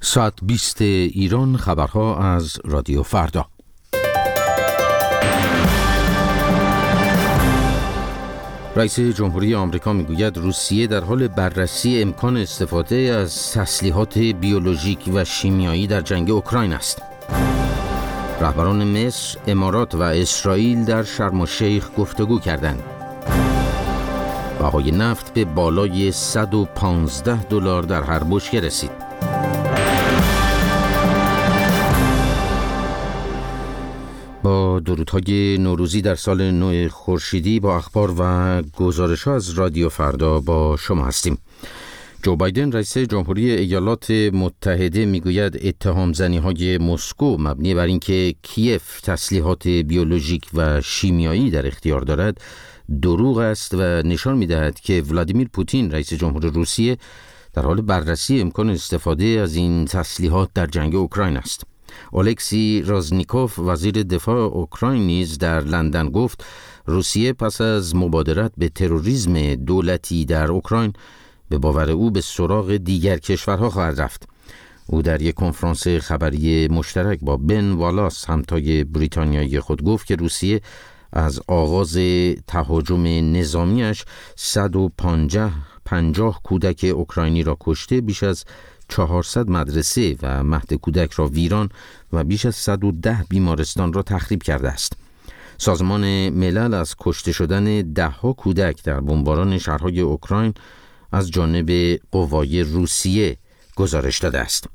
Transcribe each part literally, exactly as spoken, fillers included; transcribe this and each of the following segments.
ساعت بیست ایران، خبرها از رادیو فردا. رئیس جمهوری آمریکا میگوید روسیه در حال بررسی امکان استفاده از تسلیحات بیولوژیک و شیمیایی در جنگ اوکراین است. رهبران مصر، امارات و اسرائیل در شرم الشیخ گفتگو کردند. بهای نفت به بالای صد و پانزده دلار در هر بشکه رسید. با درودهای نوروزی در سال نو خورشیدی با اخبار و گزارش‌ها از رادیو فردا با شما هستیم. جو بایدن رئیس جمهوری ایالات متحده میگوید اتهام زنی‌های مسکو مبنی بر اینکه کیف تسلیحات بیولوژیک و شیمیایی در اختیار دارد دروغ است و نشان می‌دهد که ولادیمیر پوتین رئیس جمهور روسیه در حال بررسی امکان استفاده از این تسلیحات در جنگ اوکراین است. الکسی رازنیکوف وزیر دفاع اوکراین نیز در لندن گفت روسیه پس از مبادرت به تروریسم دولتی در اوکراین به باور او به سراغ دیگر کشورها خواهد رفت. او در یک کنفرانس خبری مشترک با بن والاس همتای بریتانیایی خود گفت که روسیه از آغاز تهاجم نظامیش صد و پنجاه کودک اوکراینی را کشته، بیش از چهارصد مدرسه و مهد کودک را ویران و بیش از صد و ده بیمارستان را تخریب کرده است. سازمان ملل از کشته شدن ده‌ها کودک در بمباران شهرهای اوکراین از جانب قوای روسیه گزارش داده است.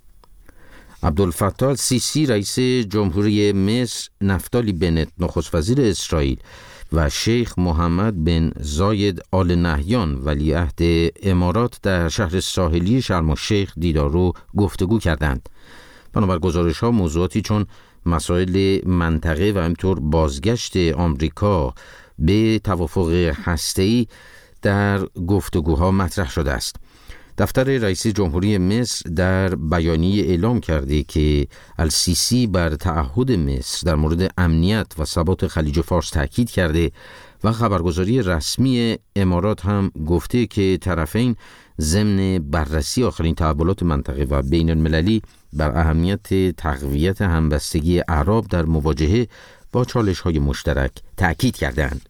عبدالفتاح السیسی رئیس جمهوری مصر، نفتالی بنت نخست وزیر اسرائیل و شیخ محمد بن زاید آل نهیان ولیعهد امارات در شهر ساحلی شرم الشیخ دیدار و گفتگو کردند. بنابر گزارش‌ها موضوعاتی چون مسائل منطقه و همینطور بازگشت آمریکا به توافق هسته‌ای در گفتگوها مطرح شده است. دفتر رئیس جمهوری مصر در بیانیه اعلام کرده که السیسی بر تعهد مصر در مورد امنیت و ثبات خلیج فارس تاکید کرده و خبرگزاری رسمی امارات هم گفته که طرفین ضمن بررسی آخرین تحولات منطقه و بین المللی بر اهمیت تقویت همبستگی اعراب در مواجهه با چالش‌های مشترک تاکید کردند.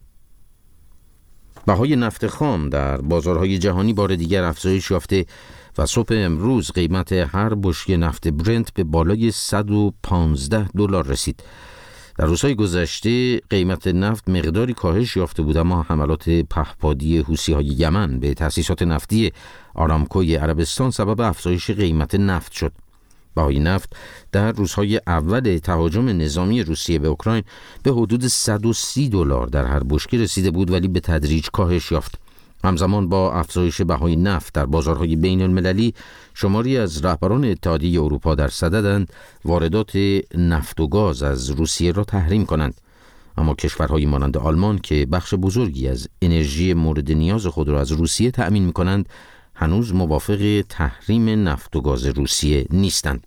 بهای نفت خام در بازارهای جهانی بار دیگر افزایش یافته و صبح امروز قیمت هر بشکه نفت برنت به بالای صد و پانزده دلار رسید. در روزهای گذشته قیمت نفت مقداری کاهش یافته بود، اما حملات پهپادی حوثی‌های یمن به تأسیسات نفتی آرامکوی عربستان سبب افزایش قیمت نفت شد. بهای نفت در روزهای اول تهاجم نظامی روسیه به اوکراین به حدود صد و سی دلار در هر بشکه رسیده بود، ولی به تدریج کاهش یافت. همزمان با افزایش بهای نفت در بازارهای بین المللی، شماری از رهبران اتحادیه اروپا در صددند واردات نفت و گاز از روسیه را تحریم کنند. اما کشورهای مانند آلمان که بخش بزرگی از انرژی مورد نیاز خود را از روسیه تأمین می‌کنند، هنوز موافق تحریم نفت و گاز روسیه نیستند.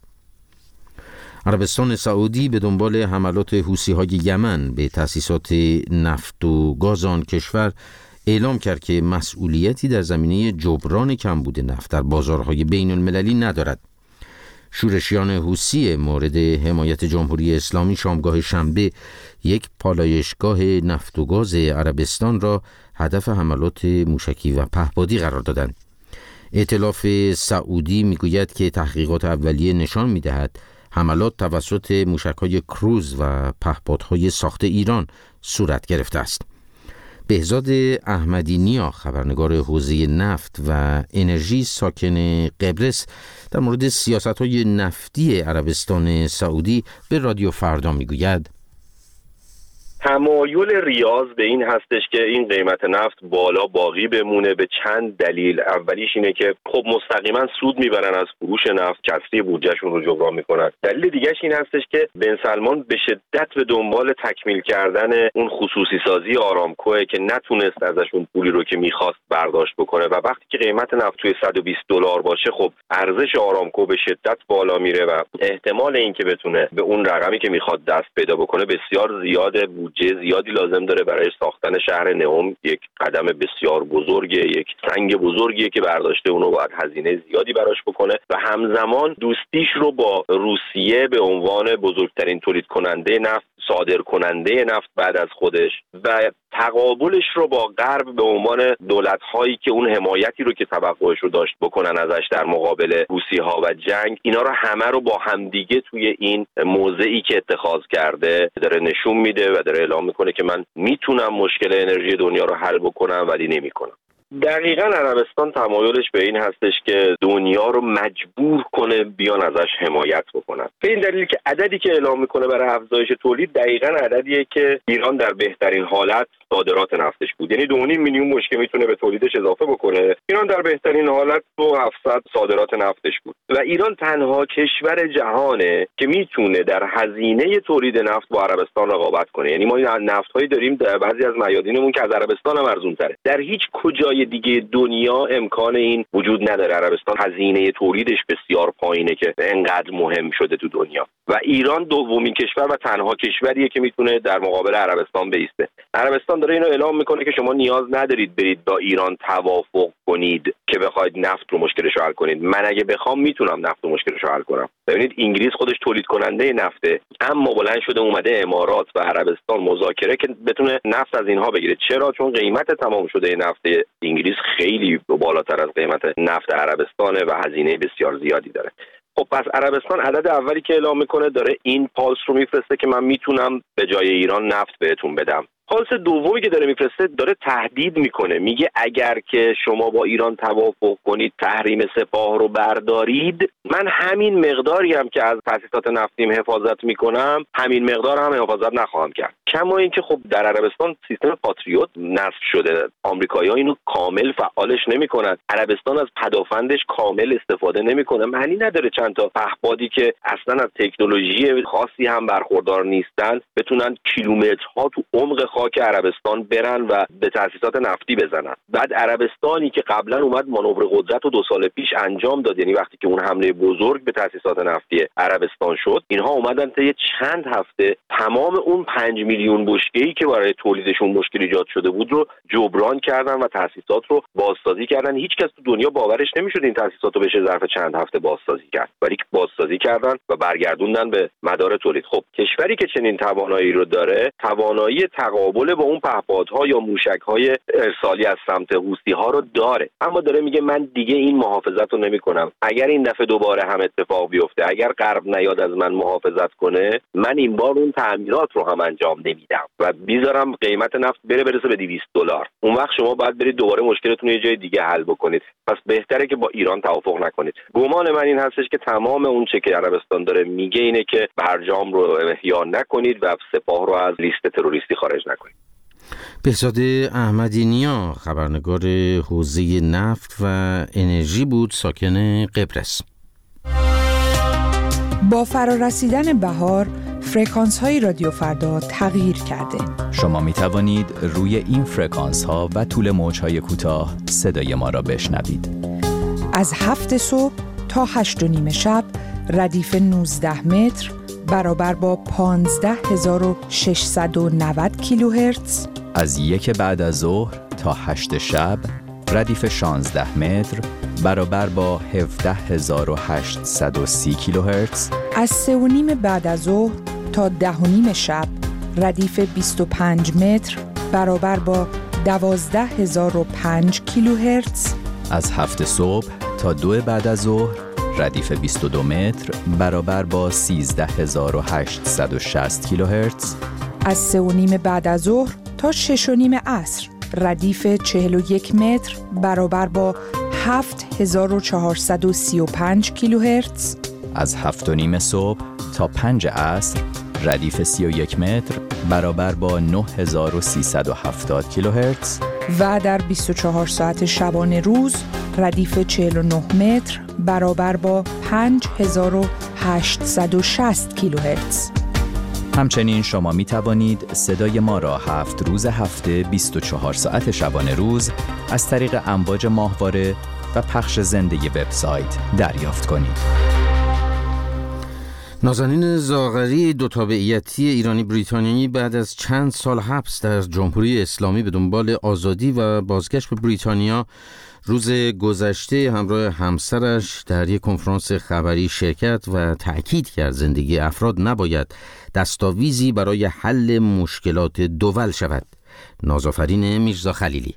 عربستان سعودی به دنبال حملات حوثی‌های یمن به تأسیسات نفت و گاز آن کشور اعلام کرد که مسئولیتی در زمینه جبران کمبود نفت در بازارهای بین المللی ندارد. شورشیان حوثی مورد حمایت جمهوری اسلامی شامگاه شنبه یک پالایشگاه نفت و گاز عربستان را هدف حملات موشکی و پهپادی قرار دادند. ائتلاف سعودی میگوید که تحقیقات اولیه نشان میدهد حملات توسط موشک‌های کروز و پهپادهای ساخت ایران صورت گرفته است. بهزاد احمدی نیا، خبرنگار حوزه نفت و انرژی ساکن قبرس، در مورد سیاست‌های نفتی عربستان سعودی به رادیو فردا میگوید تمایل ریاض به این هستش که این قیمت نفت بالا باقی بمونه به چند دلیل. اولیش اینه که خب مستقیما سود میبرن از فروش نفت، کسری بودجهشون رو جبران میکنن. دلیل دیگهش این هستش که بن سلمان به شدت به دنبال تکمیل کردن اون خصوصی سازی آرامکوه که نتونست ازشون پولی رو که میخواست برداشت بکنه و وقتی که قیمت نفت توی صد و بیست دلار باشه، خب ارزش آرامکو به شدت بالا میره و احتمال اینکه بتونه به اون رقمی که میخواد دست پیدا بکنه بسیار زیاده. بودجه زیادی لازم داره برای ساختن شهر نهم. یک قدم بسیار بزرگه، یک سنگ بزرگیه که برداشته، اونو باید هزینه زیادی براش بکنه و همزمان دوستیش رو با روسیه به عنوان بزرگترین تولید کننده نفت، صادر کننده نفت بعد از خودش و تقابلش رو با غرب به عنوان دولت‌هایی که اون حمایتی رو که توقعش رو داشت بکنن ازش در مقابل روسی‌ها و جنگ، اینا رو همه رو با همدیگه توی این موضعی که اتخاذ کرده داره نشون میده و داره اعلام میکنه که من میتونم مشکل انرژی دنیا رو حل بکنم ولی نمیکنم. دقیقاً عربستان تمایلش به این هستش که دنیا رو مجبور کنه بیان ازش حمایت بکنن. به این دلیل که عددی که اعلام میکنه برای افزایش تولید دقیقاً عددیه که ایران در بهترین حالت صادرات نفتش بود، یعنی دو و نیم میلیون بشکه میتونه به تولیدش اضافه بکنه. ایران در بهترین حالت دو هزار و هفتصد صادرات نفتش بود و ایران تنها کشور جهانه که میتونه در هزینه تولید نفت با عربستان رقابت کنه. یعنی ما نفت‌هایی داریم در بعضی از میادینمون که از عربستان هم ارزان‌تره. در هیچ کجای دیگه دنیا امکان این وجود نداره. عربستان هزینه تولیدش بسیار پایینه که انقدر مهم شده تو دنیا و ایران دومین کشور و تنها کشوریه که میتونه در مقابل عربستان بایسته. عربستان داره اینو اعلام میکنه که شما نیاز ندارید برید با ایران توافق کنید که بخواید نفت رو مشکلش رو حل کنید. من اگه بخوام میتونم نفت رو مشکلش رو حل کنم. ببینید انگلیس خودش تولید کننده نفته، اما بلند شده اومده امارات و عربستان مذاکره که بتونه نفت از اینها بگیره. چرا؟ چون قیمت تمام شده نفت انگلیس خیلی بالاتر از قیمت نفت عربستانه و هزینه بسیار زیادی داره. خب پس عربستان عدد اولی که اعلام میکنه داره این پالس رو میفرسته که من میتونم به جای ایران نفت بهتون بدم. پالس دومی که داره میفرسته داره تهدید میکنه، میگه اگر که شما با ایران توافق کنید تحریم سپاه رو بردارید، من همین مقداری هم که از تأسیسات نفتیم حفاظت میکنم همین مقدار هم حفاظت نخواهم کرد. کما اینکه خب در عربستان سیستم پاتریوت نصب شده، آمریکایی‌ها اینو کامل فعالش نمیکنن، عربستان از پدافندش کامل استفاده نمیکنه. معنی نداره چند تا پهپادی که اصلا از تکنولوژی خاصی هم برخوردار نیستن بتونن کیلومترها تو عمق خاک عربستان برن و به تأسیسات نفتی بزنن. بعد عربستانی که قبلا اومد مانور قدرت رو دو سال پیش انجام داد، یعنی وقتی که اون حمله بزرگ به تأسیسات نفتی عربستان شد، اینها اومدن تا چند هفته تمام اون پنج میلیون بشکه‌ای که برای تولیدشون مشکل ایجاد شده بود رو جبران کردن و تأسیسات رو بازسازی کردن. هیچ کس تو دنیا باورش نمیشد این تأسیسات رو بشه ظرف چند هفته بازسازی کرد، ولی بازسازی کردن و برگردوندن به مدار تولید. خب کشوری که چنین توانایی رو داره، توانایی تقابل با اون پهپادها یا موشک‌های ارسالی از سمت حوثی‌ها رو داره، اما داره میگه من دیگه این محافظت رو نمی‌کنم. اگر این دفعه دوباره هم اتفاق بیفته، اگر غرب نیاد از من محافظت کنه، من این بار اون تعمیرات رو هم انجام نمیدم و بیذارم قیمت نفت بره برسه به دویست دلار. اون وقت شما باید برید دوباره مشکلتون رو یه جای دیگه حل بکنید. پس بهتره که با ایران توافق نکنید. گمان من این هستش که تمام اون چه که عربستان داره میگه اینه که برجام رو احیا نکنید و سپاه رو از لیست تروریستی خارج نکنید. بهزاد احمدی نیا، خبرنگار حوزه نفت و انرژی بود، ساکن قبرس. با فرارسیدن بهار، فرکانس های رادیو فردا تغییر کرده. شما می توانید روی این فرکانس ها و طول موج های کوتاه صدای ما را بشنوید. از هفت صبح تا هشت و نیم شب ردیف نوزده متر برابر با پانزده هزار و ششصد و نود کیلوهرتز. از یک بعد از ظهر تا هشت شب ردیف شانزده متر برابر با هفده هزار و هشتصد و سی کیلوهرتز. از سه و نیم بعد از ظهر تا ده و نیم شب ردیف بیست و پنج متر برابر با دوازده هزار و پنج کیلوهرتز. از هفت صبح تا دو بعد از ظهر ردیف بیست و دو متر برابر با سیزده هزار و هشتصد و شصت کیلوهرتز. از سه و نیم بعد از ظهر تا شش و نیم عصر ردیف چهل و یک متر برابر با هفت هزار و چهارصد و سی و پنج کیلوهرتز. از هفت و نیم صبح تا پنج عصر ردیف سی و یک متر برابر با نه هزار و سیصد و هفتاد کیلوهرتز. و در بیست و چهار ساعت شبانه روز ردیف چهل و نه متر برابر با پنج هزار و هشتصد و شصت کیلوهرتز. همچنین شما می توانید صدای ما را هفت روز هفته بیست و چهار ساعت شبانه روز از طریق امواج ماهواره و پخش زنده وبسایت دریافت کنید. نازنین زاغری دو تابعیتی ایرانی بریتانیایی بعد از چند سال حبس در جمهوری اسلامی به دنبال آزادی و بازگشت به بریتانیا روز گذشته همراه همسرش در یک کنفرانس خبری شرکت و تأکید کرد زندگی افراد نباید دستاویزی برای حل مشکلات دول شود. نازآفرین میرزا خلیلی.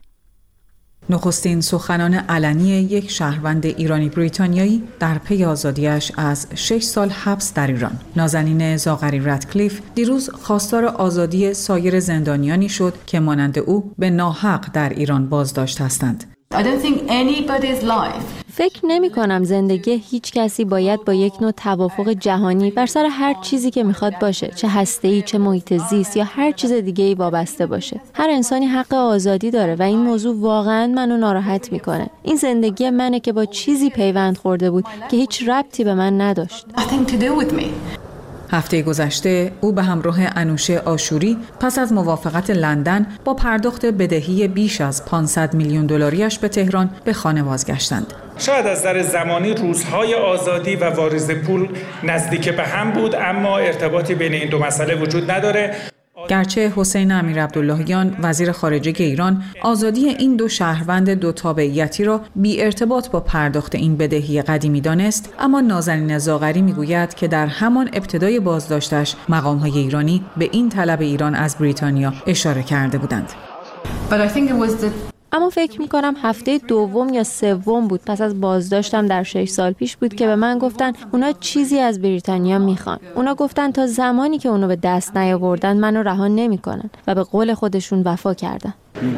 نخستین سخنان علنی یک شهروند ایرانی بریتانیایی در پی آزادیش از شش سال حبس در ایران. نازنین زاغری رادکلیف دیروز خواستار آزادی سایر زندانیانی شد که مانند او به ناحق در ایران بازداشت هستند. I don't think anybody's life. فکر نمی کنم زندگی هیچ کسی باید با یک نوع توافق جهانی بر سر هر چیزی که میخواد باشه، چه هسته‌ای، چه محیط زیست یا هر چیز دیگه‌ای وابسته باشه. هر انسانی حق آزادی داره و این موضوع واقعاً منو ناراحت میکنه. این زندگی منه که با چیزی پیوند خورده بود که هیچ ربطی به من نداشت. Nothing to do with me. هفته گذشته او به همراه انوشه آشوری پس از موافقت لندن با پرداخت بدهی بیش از پانصد میلیون دلاریش به تهران به خانه بازگشتند. شاید از نظر زمانی روزهای آزادی و واریز پول نزدیک به هم بود، اما ارتباطی بین این دو مسئله وجود نداره. گرچه حسین امیرعبداللهیان وزیر خارجه ایران آزادی این دو شهروند دو تابعیتی را بی ارتباط با پرداخت این بدهی قدیمی دانست، اما نازنین زاغری میگوید که در همان ابتدای بازداشتش مقام‌های ایرانی به این طلب ایران از بریتانیا اشاره کرده بودند. But I think it was the اما فکر میکنم هفته دوم یا سوم بود پس از بازداشتم در شش سال پیش بود که به من گفتن اونا چیزی از بریتانیا میخوان. اونا گفتن تا زمانی که اونو به دست نیاوردن منو رها نمیکنن و به قول خودشون وفا کردن.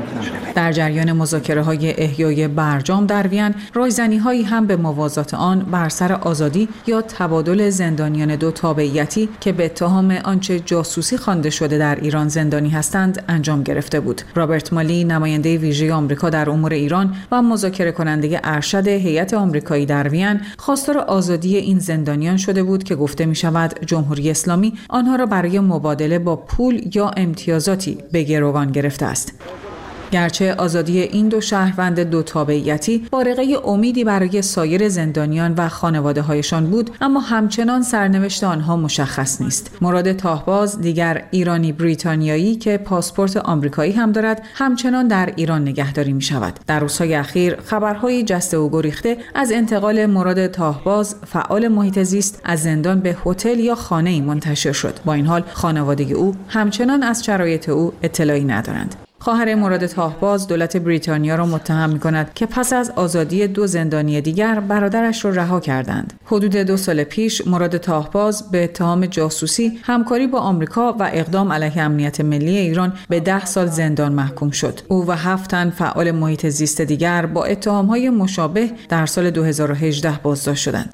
در جریان مذاکره‌های احیای برجام در وین، رایزنی‌هایی هم به موازات آن بر سر آزادی یا تبادل زندانیان دو تابعیتی که به اتهام آنچه جاسوسی خوانده شده در ایران زندانی هستند انجام گرفته بود. رابرت مالی، نماینده ویژه آمریکا در امور ایران و مذاکره کننده ارشد هیئت آمریکایی در وین، خواستار آزادی این زندانیان شده بود که گفته می‌شود جمهوری اسلامی آنها را برای مبادله با پول یا امتیازاتی به گروگان گرفته است. گرچه آزادی این دو شهروند دو تابعیتی بارقه امیدی برای سایر زندانیان و خانواده‌هایشان بود، اما همچنان سرنوشت آنها مشخص نیست. مراد تاهباز، دیگر ایرانی بریتانیایی که پاسپورت آمریکایی هم دارد، همچنان در ایران نگهداری می‌شود. در روزهای اخیر خبرهای جسته و گریخته از انتقال مراد تاهباز، فعال محیط زیست، از زندان به هتل یا خانه‌ای منتشر شد. با این حال خانواده او همچنان از شرایط او اطلاعی ندارند. خواهر مراد تاهباز دولت بریتانیا را متهم می‌کند که پس از آزادی دو زندانی دیگر برادرش را رها کردند. حدود دو سال پیش مراد تاهباز به اتهام جاسوسی، همکاری با آمریکا و اقدام علیه امنیت ملی ایران به ده سال زندان محکوم شد. او و هفت تن فعال محیط زیست دیگر با اتهام‌های مشابه در سال دو هزار و هجده بازداشت شدند.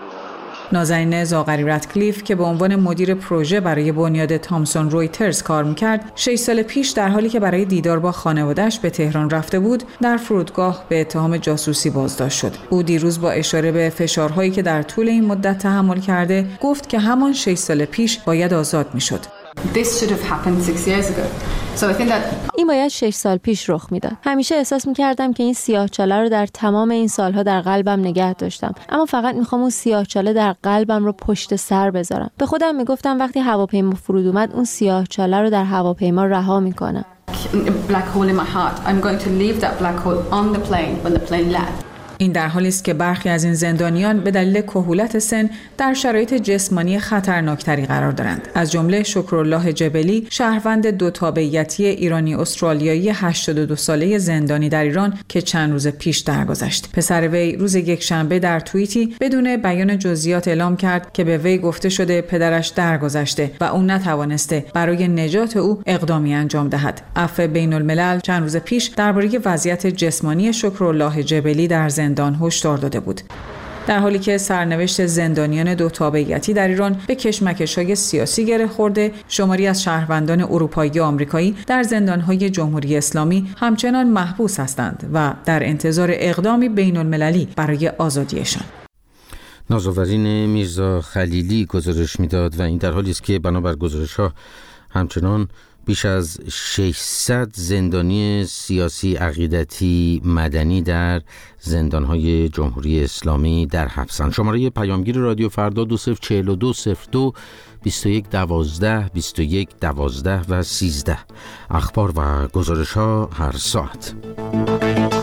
نازنین زاغری رادکلیف که به عنوان مدیر پروژه برای بنیاد تامسون رویترز کار می‌کرد، شش سال پیش در حالی که برای دیدار با خانواده‌اش به تهران رفته بود، در فرودگاه به اتهام جاسوسی بازداشت شد. او دیروز با اشاره به فشارهایی که در طول این مدت تحمل کرده، گفت که همان شش سال پیش باید آزاد می‌شد. This should have happened six years ago. So I think that این باید شش سال پیش رخ میداد. همیشه احساس میکردم که این سیاه‌چاله رو در تمام این سالها در قلبم نگه داشتم، اما فقط میخوام اون سیاه‌چاله در قلبم رو پشت سر بذارم. به خودم میگفتم وقتی هواپیما فرود اومد اون سیاه‌چاله رو در هواپیما رها میکنم. black hole in my heart. I'm going to leave that black hole on the plane when the plane lands. این در حالی است که برخی از این زندانیان به دلیل کهولت سن در شرایط جسمانی خطرناکتری قرار دارند. از جمله شکرالله جبلی، شهروند دو تابعیتی ایرانی استرالیایی هشتاد و دو ساله زندانی در ایران که چند روز پیش درگذشت. پسر وی روز یکشنبه در توییتی بدون بیان جزئیات اعلام کرد که به وی گفته شده پدرش درگذشته و او نتوانسته برای نجات او اقدامی انجام دهد. عفو بین الملل چند روز پیش درباره وضعیت جسمانی شکرالله جبلی در زندان زندان هشدار داده بود. در حالی که سرنوشت زندانیان دو تابعیتی در ایران به کشمکش‌های سیاسی گره خورده، شماری از شهروندان اروپایی و آمریکایی در زندان‌های جمهوری اسلامی همچنان محبوس هستند و در انتظار اقدامی بین‌المللی برای آزادیشان. نازآفرین میرزا خلیلی گزارش میداد و این در حالی است که بنابر گزارش‌ها همچنان بیش از ششصد زندانی سیاسی، عقیدتی، مدنی در زندانهای جمهوری اسلامی در حبسند. شماره پیامگیر رادیو فردا دو صفر چهل و دو صفر دو بیست و یک دوازده بیست و یک دوازده و سیزده. اخبار و گزارش ها هر ساعت.